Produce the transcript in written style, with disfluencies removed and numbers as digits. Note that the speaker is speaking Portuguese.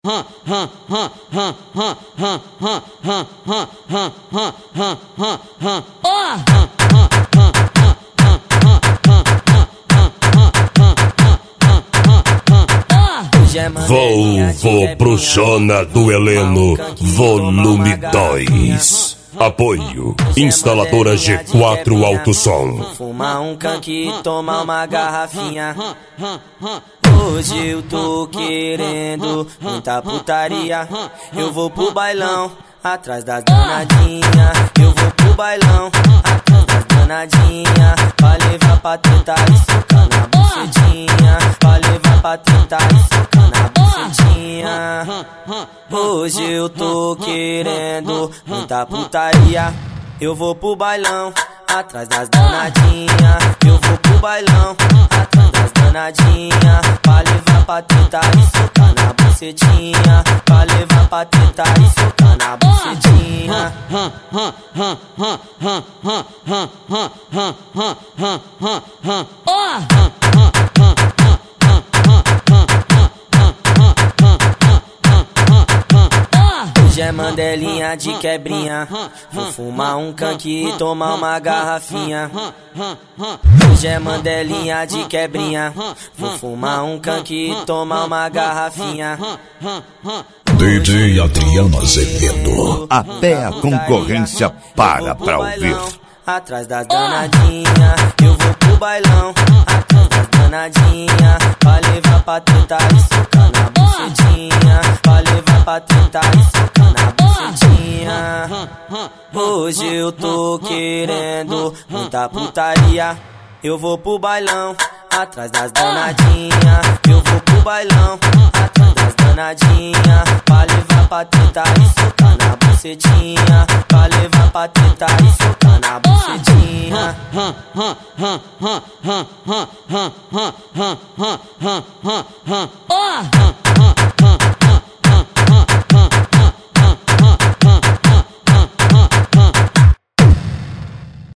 Volvo Bruxona do Heleno, volume 2. Apoio, instaladora G4 Alto Som. Fumar um canque e tomar uma garrafinha. Hoje eu tô querendo muita putaria. Eu vou pro bailão, atrás das danadinha. Eu vou pro bailão, atrás das danadinha. Pra levar pra tentar e socar na bucetinha. Pra levar pra tentar e socar na bucetinha. Hoje eu tô querendo muita putaria. Eu vou pro bailão, atrás das danadinha. Eu vou pro bailão, atrás das danadinha. Pra levar pra tentar e socar na bucetinha. Pra levar pra tentar e socar na bucetinha. Hoje é mandelinha de quebrinha. Vou fumar um canque e tomar uma garrafinha. Hoje é mandelinha de quebrinha. Vou fumar um canque e tomar uma garrafinha. DJ Adriano Azevedo, até a concorrência para pra ouvir. Atrás das danadinha, eu vou pro bailão. Atrás das danadinha, pra levar pra tentar e socar na bucetinha. Pra levar pra tentar e socar na bucetinha. Hoje eu tô querendo muita putaria. Eu vou pro bailão, atrás das danadinha. Eu vou pro bailão, atrás das danadinha. Pra levar pra tentar e socar na bucetinha. Pra levar pra tentar e socar na bucetinha. Oh!